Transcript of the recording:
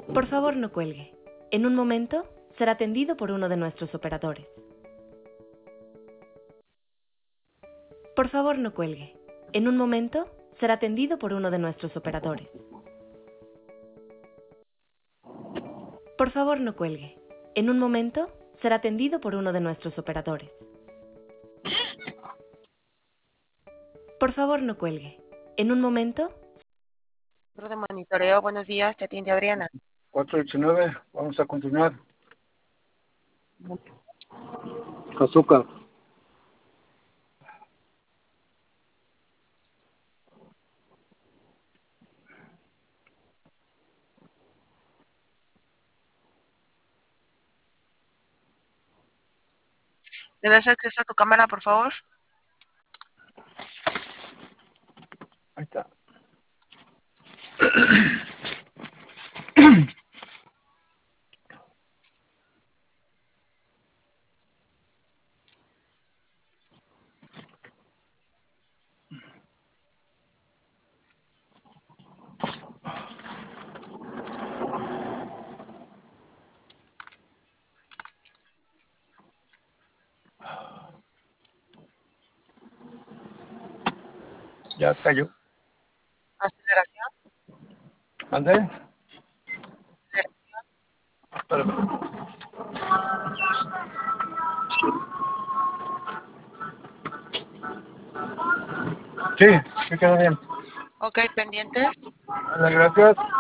Por favor, no cuelgue. En un momento será atendido por uno de nuestros operadores. Por favor, no cuelgue. En un momento será atendido por uno de nuestros operadores. Por favor, no cuelgue. En un momento será atendido por uno de nuestros operadores. Por favor, no cuelgue. En un momento... Centro de monitoreo, buenos días, te atiende Adriana. 419, vamos a continuar. Azúcar. ¿Le das acceso a tu cámara, por favor? Ahí está. Ya cayó. Aceleración, ¿Mandé? aceleración. Espérame. Sí, sí quedó bien. Ok, pendientes. Gracias.